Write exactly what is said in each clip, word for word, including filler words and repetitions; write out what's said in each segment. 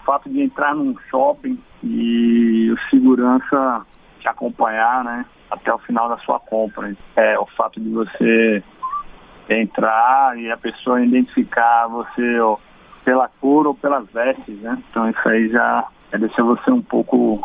fato de entrar num shopping e o segurança te acompanhar, né, até o final da sua compra. É, o fato de você entrar e a pessoa identificar você ó, pela cor ou pelas vestes, né? Então isso aí já é deixar você um pouco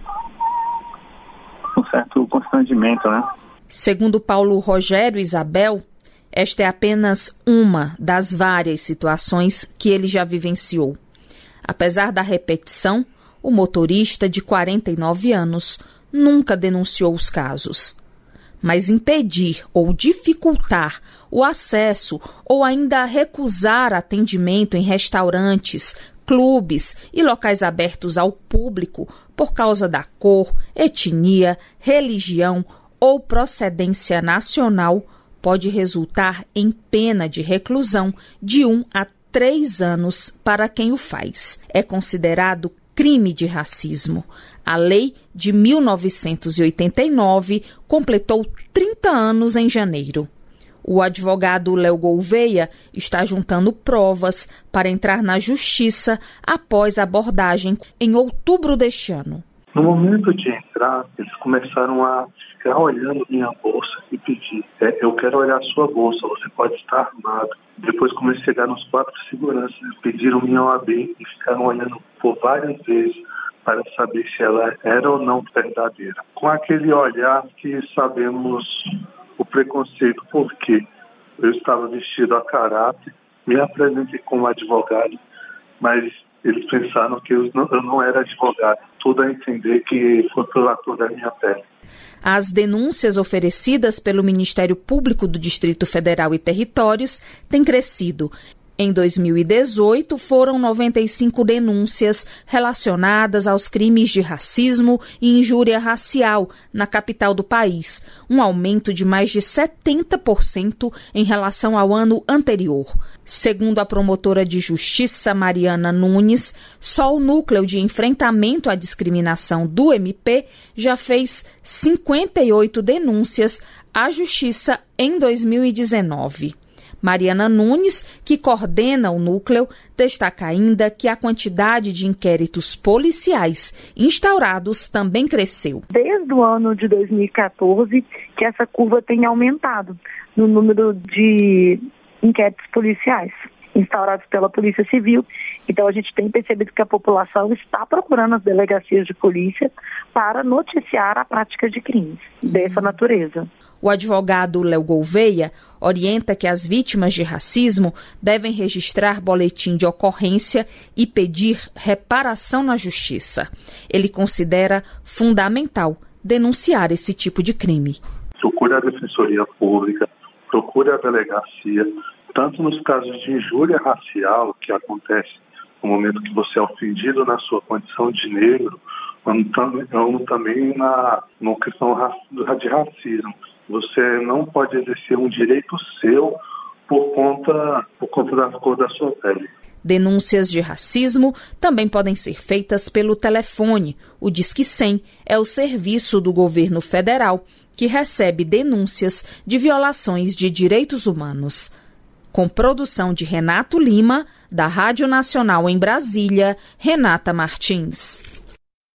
com um certo constrangimento, né? Segundo Paulo Rogério Isabel, esta é apenas uma das várias situações que ele já vivenciou. Apesar da repetição, o motorista de quarenta e nove anos nunca denunciou os casos. Mas impedir ou dificultar o acesso ou ainda recusar atendimento em restaurantes, clubes e locais abertos ao público por causa da cor, etnia, religião ou procedência nacional pode resultar em pena de reclusão de um a três anos para quem o faz. É considerado crime de racismo. A lei de mil novecentos e oitenta e nove completou trinta anos em janeiro. O advogado Léo Gouveia está juntando provas para entrar na justiça após a abordagem em outubro deste ano. No momento de entrar, eles começaram a ficar olhando minha bolsa e pedir, é, eu quero olhar a sua bolsa, você pode estar armado. Depois comecei a chegar nos quatro seguranças, pediram minha O A B e ficaram olhando por várias vezes para saber se ela era ou não verdadeira. Com aquele olhar que sabemos o preconceito, porque eu estava vestido a caráter, me apresentei como advogado, mas eles pensaram que eu não, eu não era advogado. Tudo a entender que foi pela cor da minha pele. As denúncias oferecidas pelo Ministério Público do Distrito Federal e Territórios têm crescido. Em dois mil e dezoito, foram noventa e cinco denúncias relacionadas aos crimes de racismo e injúria racial na capital do país, um aumento de mais de setenta por cento em relação ao ano anterior. Segundo a promotora de justiça Mariana Nunes, só o Núcleo de Enfrentamento à Discriminação do M P já fez cinquenta e oito denúncias à justiça em dois mil e dezenove. Mariana Nunes, que coordena o núcleo, destaca ainda que a quantidade de inquéritos policiais instaurados também cresceu. Desde o ano de dois mil e quatorze, que essa curva tem aumentado no número de inquéritos policiais instaurados pela Polícia Civil. Então a gente tem percebido que a população está procurando as delegacias de polícia para noticiar a prática de crimes dessa natureza. O advogado Léo Gouveia orienta que as vítimas de racismo devem registrar boletim de ocorrência e pedir reparação na justiça. Ele considera fundamental denunciar esse tipo de crime. Procure a Defensoria Pública, procure a delegacia, tanto nos casos de injúria racial, que acontece no momento que você é ofendido na sua condição de negro, como também na, na questão de racismo. Você não pode exercer um direito seu por conta, por conta da cor da sua pele. Denúncias de racismo também podem ser feitas pelo telefone. O Disque cem é o serviço do governo federal que recebe denúncias de violações de direitos humanos. Com produção de Renato Lima, da Rádio Nacional em Brasília, Renata Martins.